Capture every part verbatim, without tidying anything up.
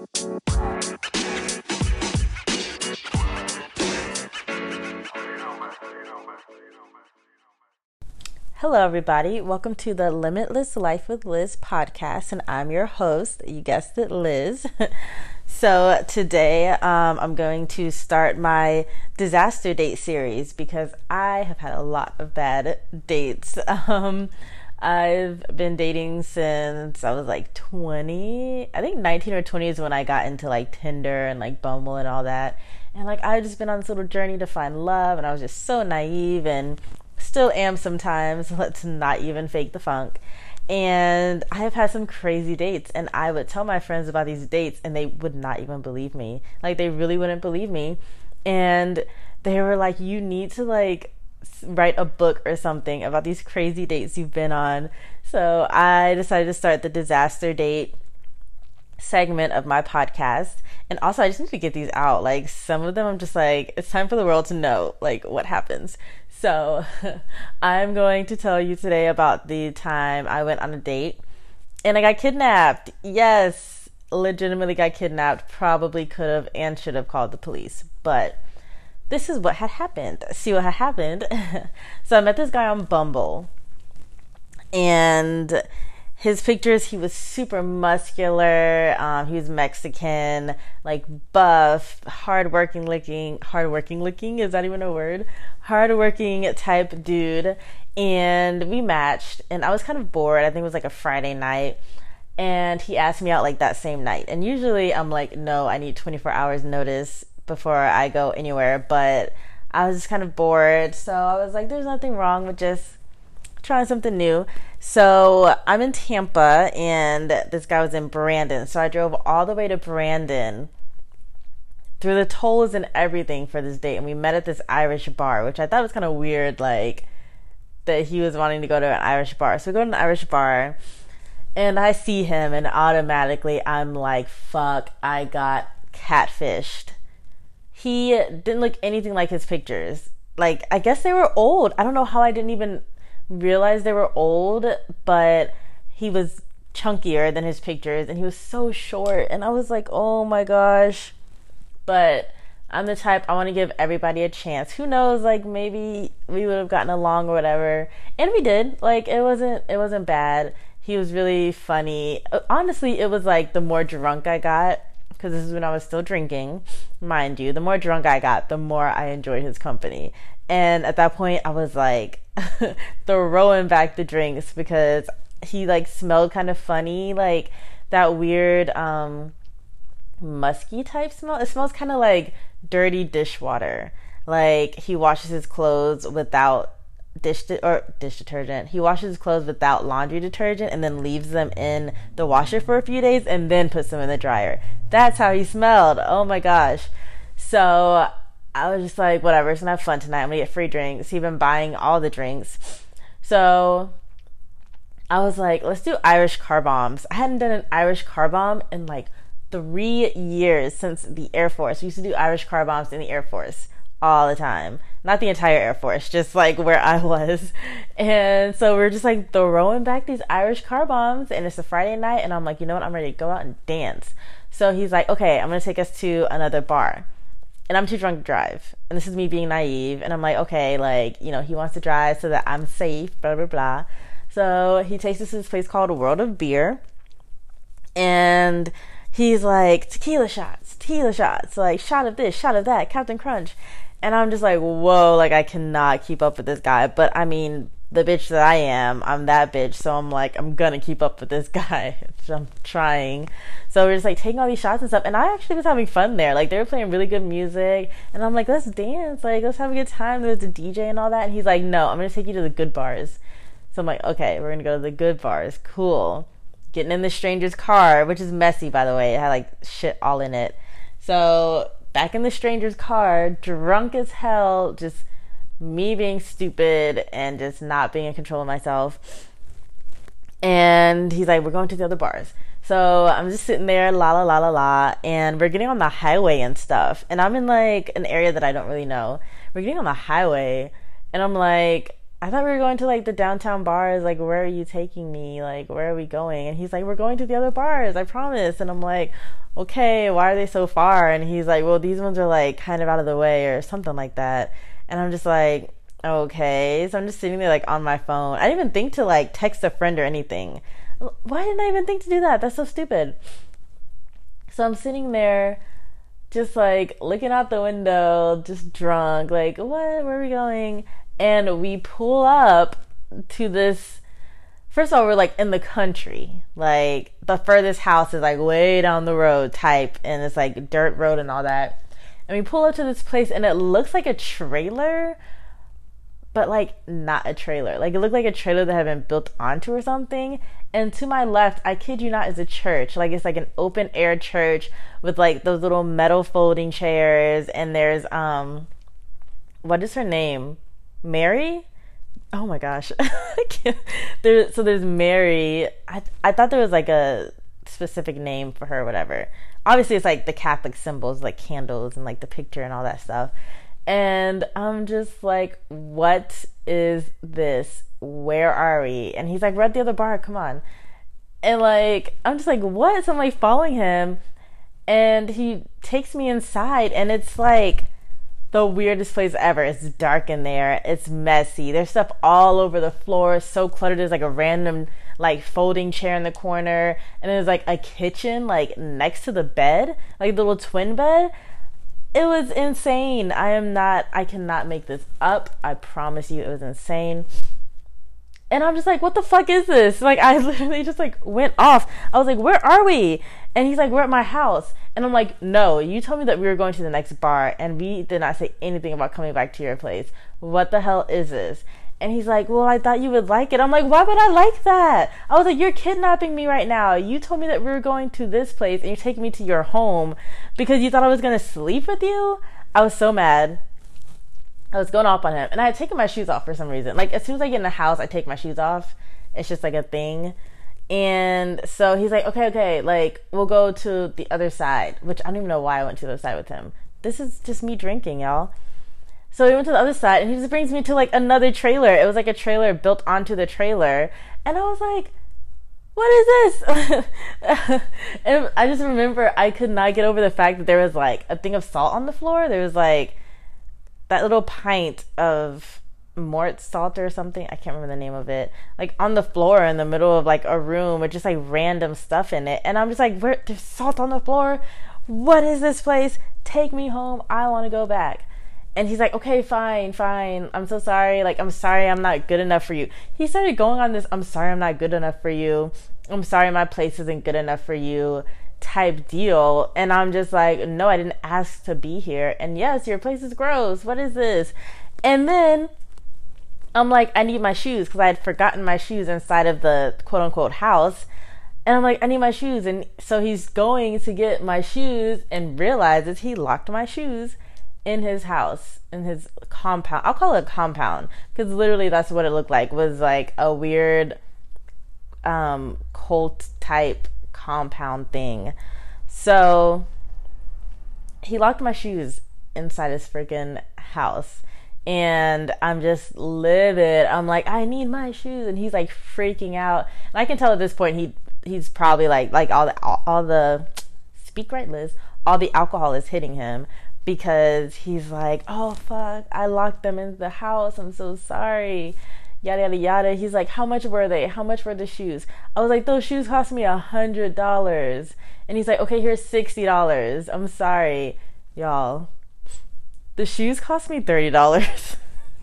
Hello, everybody. Welcome to the Limitless Life with Liz podcast, and I'm your host. You guessed it, Liz. So today um, I'm going to start my disaster date series because I have had a lot of bad dates. Um, I've been dating since I was like twenty. I think nineteen or twenty is when I got into like Tinder and like Bumble and all that. And like I've just been on this little journey to find love, and I was just so naive and still am sometimes. Let's not even fake the funk. And I have had some crazy dates, and I would tell my friends about these dates and they would not even believe me. Like they really wouldn't believe me. And they were like, you need to like write a book or something about these crazy dates you've been on. So I decided to start the disaster date segment of my podcast. And also I just need to get these out. Like some of them I'm just like, it's time for the world to know like what happens. So I'm going to tell you today about the time I went on a date and I got kidnapped. Yes, legitimately got kidnapped. Probably could have and should have called the police, but this is what had happened. See what had happened. So I met this guy on Bumble, and his pictures, he was super muscular. Um, he was Mexican, like buff, hardworking looking, hardworking looking, is that even a word? Hardworking type dude. And we matched, and I was kind of bored. I think it was like a Friday night. And he asked me out like that same night. And usually I'm like, no, I need twenty-four hours notice before I go anywhere. But I was just kind of bored. So I was like, there's nothing wrong with just trying something new. So I'm in Tampa and this guy was in Brandon. So I drove all the way to Brandon through the tolls and everything for this date. And we met at this Irish bar, which I thought was kind of weird, like that he was wanting to go to an Irish bar. So we go to an Irish bar and I see him and automatically I'm like, fuck, I got catfished. He didn't look anything like his pictures. Like, I guess they were old. I don't know how I didn't even realized they were old, but he was chunkier than his pictures and he was so short, and I was like, oh my gosh. But I'm the type, I want to give everybody a chance. Who knows, like maybe we would have gotten along or whatever, and we did. Like it wasn't it wasn't bad. He was really funny. Honestly, it was like the more drunk I got, because this is when I was still drinking, mind you, the more drunk I got, the more I enjoyed his company. And at that point I was like throwing back the drinks because he like smelled kind of funny, like that weird um musky type smell. It smells kind of like dirty dishwater. Like he washes his clothes without dish de- or dish detergent. He washes his clothes without laundry detergent and then leaves them in the washer for a few days and then puts them in the dryer. That's how he smelled. Oh my gosh. So I was just like, whatever, it's gonna have fun tonight. I'm gonna get free drinks. He'd been buying all the drinks. So I was like, let's do Irish car bombs. I hadn't done an Irish car bomb in like three years since the Air Force. We used to do Irish car bombs in the Air Force all the time. Not the entire Air Force, just like where I was. And so we're just like throwing back these Irish car bombs, and it's a Friday night, and I'm like, you know what, I'm ready to go out and dance. So he's like, okay, I'm gonna take us to another bar. And I'm too drunk to drive. And this is me being naive. And I'm like, okay, like, you know, he wants to drive so that I'm safe, blah, blah, blah. So he takes us to this place called World of Beer. And he's like, tequila shots, tequila shots. Like, shot of this, shot of that, Captain Crunch. And I'm just like, whoa, like, I cannot keep up with this guy. But, I mean, the bitch that I am, I'm that bitch. So I'm like, I'm gonna keep up with this guy. I'm trying. So we're just like taking all these shots and stuff, and I actually was having fun there. Like they were playing really good music, and I'm like, let's dance, like let's have a good time. There's a D J and all that, and he's like, no, I'm gonna take you to the good bars. So I'm like, okay, we're gonna go to the good bars. Cool. Getting in the stranger's car, which is messy, by the way. It had like shit all in it. So back in the stranger's car, drunk as hell, just me being stupid and just not being in control of myself. And he's like, we're going to the other bars. So I'm just sitting there, la la la la la, and we're getting on the highway and stuff. And I'm in like an area that I don't really know. We're getting on the highway, and I'm like, I thought we were going to like the downtown bars. Like, where are you taking me? Like, where are we going? And he's like, we're going to the other bars, I promise. And I'm like, okay, why are they so far? And he's like, well, these ones are like kind of out of the way or something like that. And I'm just like, okay. So I'm just sitting there like on my phone. I didn't even think to like text a friend or anything. Why didn't I even think to do that? That's so stupid. So I'm sitting there just like looking out the window, just drunk, like, what? Where are we going? And we pull up to this. First of all, we're like in the country. Like, the furthest house is like way down the road type, and it's like dirt road and all that. And we pull up to this place, and it looks like a trailer, but like not a trailer. Like, it looked like a trailer that had been built onto or something. And to my left, I kid you not, is a church. Like, it's like an open air church with like those little metal folding chairs. And there's, um, what is her name? Mary? Oh my gosh. I can't. There, so there's Mary. I, I thought there was like a specific name for her or whatever. Obviously, it's like the Catholic symbols, like candles and like the picture and all that stuff. And I'm just like, what is this? Where are we? And he's like, we're at the other bar, come on. And like, I'm just like, what? So I'm like following him, and he takes me inside, and it's like the weirdest place ever. It's dark in there. It's messy. There's stuff all over the floor, so cluttered. There's like a random like folding chair in the corner, and there's like a kitchen like next to the bed, like the little twin bed. It was insane. I am not, I cannot make this up. I promise you, it was insane. And I'm just like, what the fuck is this? Like, I literally just like went off. I was like, where are we? And he's like, we're at my house. And I'm like, no, you told me that we were going to the next bar, and we did not say anything about coming back to your place. What the hell is this? And he's like, well, I thought you would like it. I'm like, why would I like that? I was like, you're kidnapping me right now. You told me that we were going to this place, and you're taking me to your home because you thought I was going to sleep with you? I was so mad. I was going off on him, and I had taken my shoes off for some reason. Like, as soon as I get in the house, I take my shoes off. It's just like a thing. And so he's like, okay, okay, like, we'll go to the other side, which I don't even know why I went to the other side with him. This is just me drinking, y'all. So we went to the other side, and he just brings me to like another trailer. It was like a trailer built onto the trailer. And I was like, what is this? And I just remember I could not get over the fact that there was like a thing of salt on the floor. There was like that little pint of Mort salt or something. I can't remember the name of it. Like on the floor in the middle of like a room with just like random stuff in it. And I'm just like, where? There's salt on the floor? What is this place? Take me home. I want to go back. And he's like, okay, fine, fine. I'm so sorry. Like, I'm sorry I'm not good enough for you. He started going on this, I'm sorry I'm not good enough for you. I'm sorry my place isn't good enough for you type deal. And I'm just like, no, I didn't ask to be here. And yes, your place is gross. What is this? And then I'm like, I need my shoes, because I had forgotten my shoes inside of the quote unquote house. And I'm like, I need my shoes. And so he's going to get my shoes and realizes he locked my shoes in his house, in his compound. I'll call it a compound, because literally that's what it looked like. Was like a weird um cult type compound thing. So he locked my shoes inside his freaking house, and I'm just livid. I'm like, I need my shoes. And he's like freaking out, and I can tell at this point he he's probably like like all the all, all the speak right, Liz, all the alcohol is hitting him, because he's like, oh fuck, I locked them in the house, I'm so sorry, yada yada yada. He's like, how much were they? How much were the shoes? I was like, those shoes cost me a hundred dollars. And he's like, okay, here's sixty dollars. I'm sorry, y'all, the shoes cost me thirty dollars.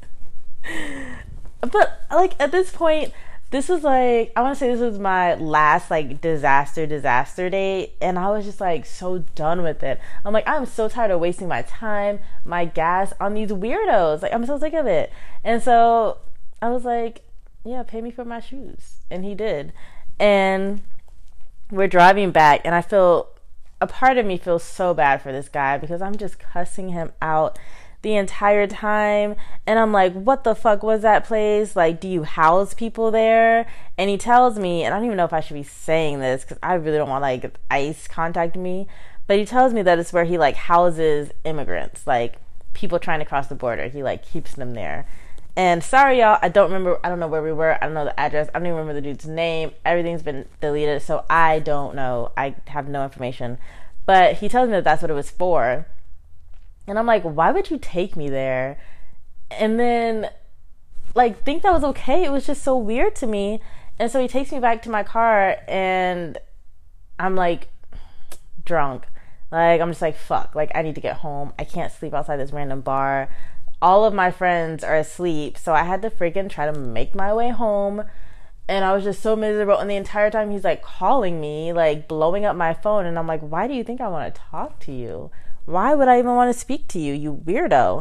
But like at this point, this was like, I want to say this was my last like disaster disaster date, and I was just like so done with it. I'm like, I'm so tired of wasting my time, my gas on these weirdos. Like, I'm so sick of it. And so I was like, yeah, pay me for my shoes. And he did. And we're driving back, and I feel, a part of me feels so bad for this guy, because I'm just cussing him out the entire time. And I'm like, what the fuck was that place? Like, do you house people there? And he tells me, and I don't even know if I should be saying this, because I really don't want like ICE contact me, but he tells me that it's where he like houses immigrants, like people trying to cross the border. He like keeps them there. And sorry, y'all, I don't remember, I don't know where we were. I don't know the address. I don't even remember the dude's name. Everything's been deleted, so I don't know. I have no information. But he tells me that that's what it was for. And I'm like, why would you take me there? And then, like, think that was okay. It was just so weird to me. And so he takes me back to my car, and I'm, like, drunk. Like, I'm just like, fuck. Like, I need to get home. I can't sleep outside this random bar. All of my friends are asleep, so I had to freaking try to make my way home, and I was just so miserable. And the entire time he's like calling me, like blowing up my phone, and I'm like, why do you think I want to talk to you? Why would I even want to speak to you, you weirdo?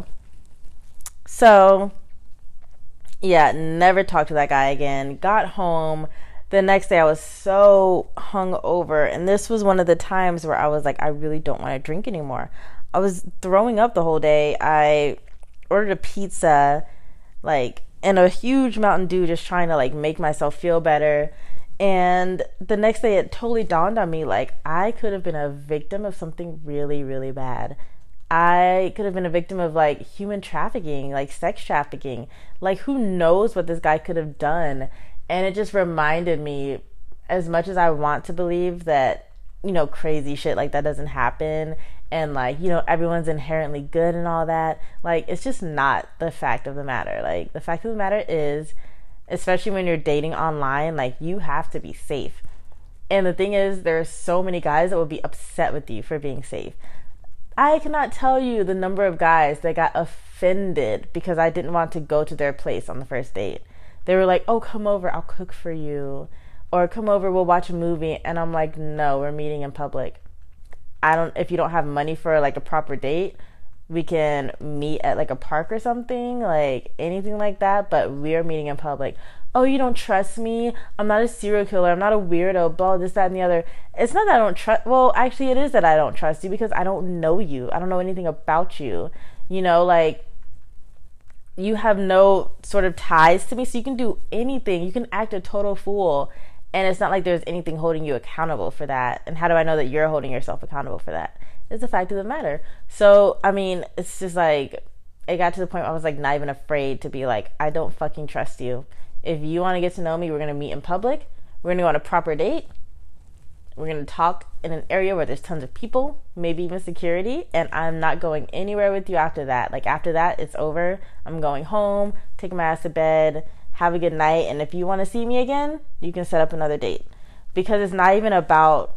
So yeah, never talked to that guy again. Got home. The next day I was so hungover, and this was one of the times where I was like, I really don't want to drink anymore. I was throwing up the whole day. I ordered a pizza, like, and a huge Mountain Dew, just trying to like make myself feel better. And the next day it totally dawned on me, like, I could have been a victim of something really, really bad. I could have been a victim of like human trafficking, like sex trafficking. Like, who knows what this guy could have done? And it just reminded me, as much as I want to believe that, you know, crazy shit like that doesn't happen, and like, you know, everyone's inherently good and all that, like, it's just not the fact of the matter. Like, the fact of the matter is, especially when you're dating online, like, you have to be safe. And the thing is, there's so many guys that will be upset with you for being safe. I cannot tell you the number of guys that got offended because I didn't want to go to their place on the first date. They were like, oh, come over, I'll cook for you. Or come over, we'll watch a movie. And I'm like, no, we're meeting in public. I don't, if you don't have money for like a proper date, we can meet at like a park or something, like anything like that, but we're meeting in public. Oh, you don't trust me? I'm not a serial killer. I'm not a weirdo, blah, this, that, and the other. It's not that I don't trust, well, actually it is that I don't trust you because I don't know you. I don't know anything about you. You know, like, you have no sort of ties to me, so you can do anything. You can act a total fool. And it's not like there's anything holding you accountable for that. And how do I know that you're holding yourself accountable for that? It's the fact of the matter. So, I mean, it's just like, it got to the point where I was like not even afraid to be like, I don't fucking trust you. If you want to get to know me, we're going to meet in public. We're going to go on a proper date. We're going to talk in an area where there's tons of people, maybe even security. And I'm not going anywhere with you after that. Like, after that, it's over. I'm going home, taking my ass to bed. Have a good night, and if you want to see me again, you can set up another date. Because it's not even about,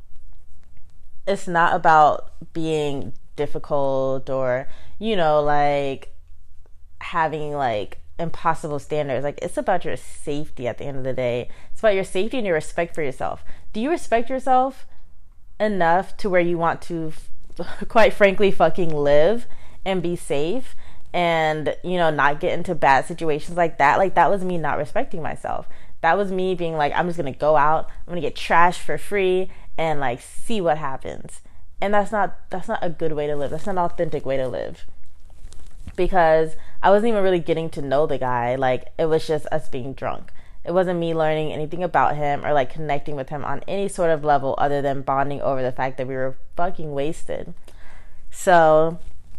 it's not about being difficult or, you know, like having like impossible standards. Like, it's about your safety at the end of the day. It's about your safety and your respect for yourself. Do you respect yourself enough to where you want to, quite frankly, fucking live and be safe? And, you know, not get into bad situations like that. Like, that was me not respecting myself. That was me being like, I'm just going to go out, I'm going to get trashed for free and like see what happens. And that's not, that's not a good way to live. That's not an authentic way to live. Because I wasn't even really getting to know the guy. Like, it was just us being drunk. It wasn't me learning anything about him or like connecting with him on any sort of level other than bonding over the fact that we were fucking wasted. So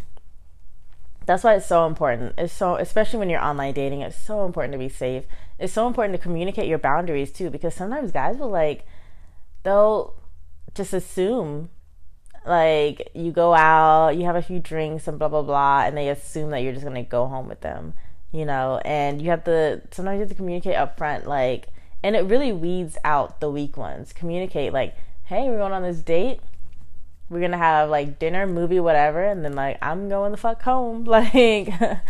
that's why it's so important. It's so, especially when you're online dating, it's so important to be safe. It's so important to communicate your boundaries too, because sometimes guys will like, they'll just assume like you go out, you have a few drinks and blah, blah, blah, and they assume that you're just going to go home with them, you know, and you have to, sometimes you have to communicate up front, like, and it really weeds out the weak ones. Communicate like, hey, we're going on this date. We're going to have like dinner, movie, whatever. And then like, I'm going the fuck home. Like,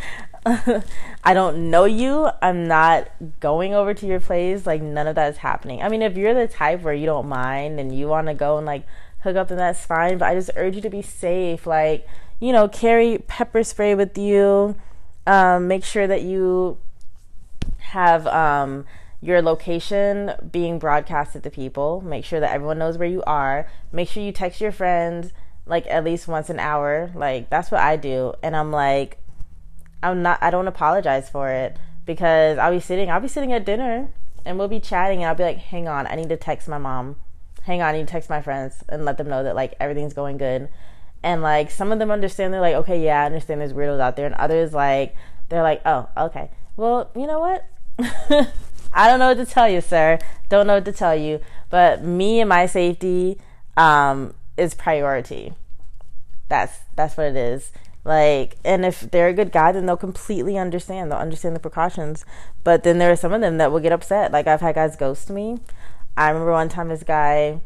I don't know you. I'm not going over to your place. Like, none of that is happening. I mean, if you're the type where you don't mind and you want to go and like hook up, then that's fine. But I just urge you to be safe. Like, you know, carry pepper spray with you. Um, make sure that you have, um, your location being broadcasted to people. Make sure that everyone knows where you are. Make sure you text your friends like at least once an hour. Like, that's what I do. And I'm like, I'm not, I don't apologize for it, because I'll be sitting, I'll be sitting at dinner and we'll be chatting and I'll be like, hang on, I need to text my mom. Hang on, I need to text my friends and let them know that like everything's going good. And like, some of them understand. They're like, okay, yeah, I understand there's weirdos out there. And others like, they're like, oh, okay. Well, you know what? I don't know what to tell you, sir. Don't know what to tell you. But me and my safety um, is priority. That's that's what it is. Like, and if they're a good guy, then they'll completely understand. They'll understand the precautions. But then there are some of them that will get upset. Like, I've had guys ghost me. I remember one time this guy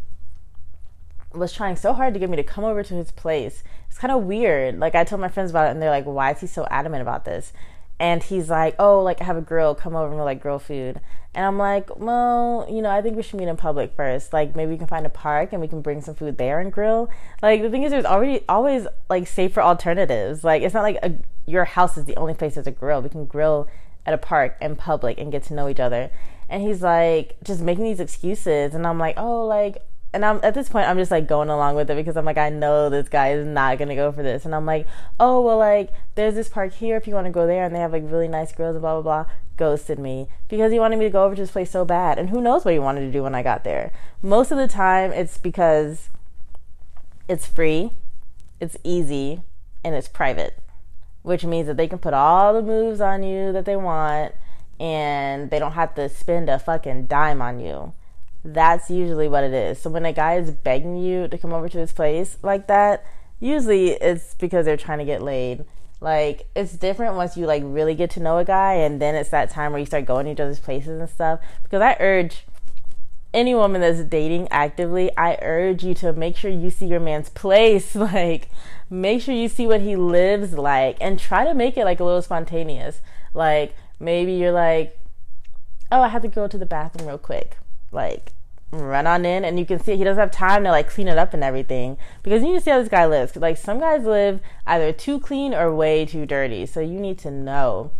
was trying so hard to get me to come over to his place. It's kind of weird. Like, I told my friends about it, and they're like, why is he so adamant about this? And he's like, oh, like, I have a grill. Come over and we'll, like, grill food. And I'm like, well, you know, I think we should meet in public first. Like, maybe we can find a park and we can bring some food there and grill. Like, the thing is, there's already always, like, safer alternatives. Like, it's not like a, your house is the only place there's a grill. We can grill at a park in public and get to know each other. And he's, like, just making these excuses. And I'm like, oh, like... And I'm at this point, I'm just, like, going along with it because I'm like, I know this guy is not going to go for this. And I'm like, oh, well, like, there's this park here if you want to go there. And they have, like, really nice grills and blah, blah, blah. Ghosted me because he wanted me to go over to his place so bad. And who knows what he wanted to do when I got there. Most of the time, it's because it's free, it's easy, and it's private. Which means that they can put all the moves on you that they want. And they don't have to spend a fucking dime on you. That's usually what it is. So when a guy is begging you to come over to his place like that, usually it's because they're trying to get laid. Like, it's different once you, like, really get to know a guy, and then it's that time where you start going to each other's places and stuff. Because I urge any woman that's dating actively, I urge you to make sure you see your man's place. Like, make sure you see what he lives like, and try to make it, like, a little spontaneous. Like, maybe you're like, oh, I have to go to the bathroom real quick. Like, run on in, and you can see he doesn't have time to, like, clean it up and everything, because you need to see how this guy lives. Like, some guys live either too clean or way too dirty, so you need to know.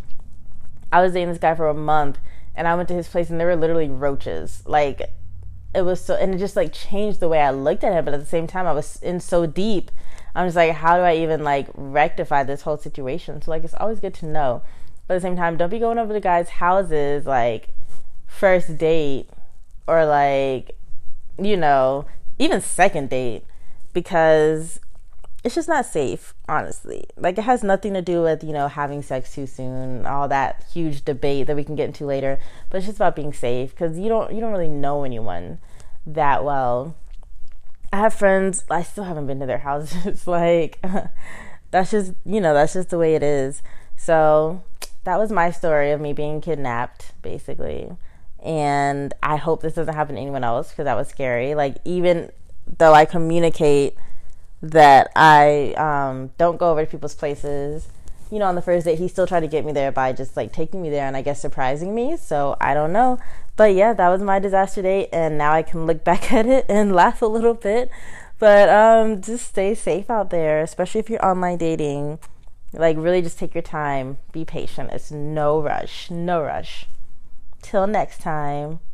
I was dating this guy for a month, and I went to his place, and there were literally roaches. Like, it was so, and it just, like, changed the way I looked at him. But at the same time, I was in so deep, I'm just like, how do I even, like, rectify this whole situation? So, like, it's always good to know. But at the same time, don't be going over to guys' houses, like, first date, or, like, you know, even second date, because it's just not safe, honestly. Like, it has nothing to do with, you know, having sex too soon, all that huge debate that we can get into later, but it's just about being safe, because you don't, you don't really know anyone that well. I have friends, I still haven't been to their houses. Like, that's just, you know, that's just the way it is. So, that was my story of me being kidnapped, basically. And I hope this doesn't happen to anyone else, because that was scary. Like, even though I communicate that I um, don't go over to people's places, you know, on the first date, he still tried to get me there by just, like, taking me there and I guess surprising me. So I don't know. But yeah, that was my disaster date, and now I can look back at it and laugh a little bit. But um, just stay safe out there, especially if you're online dating. Like, really just take your time. Be patient. It's no rush. No rush. Till next time.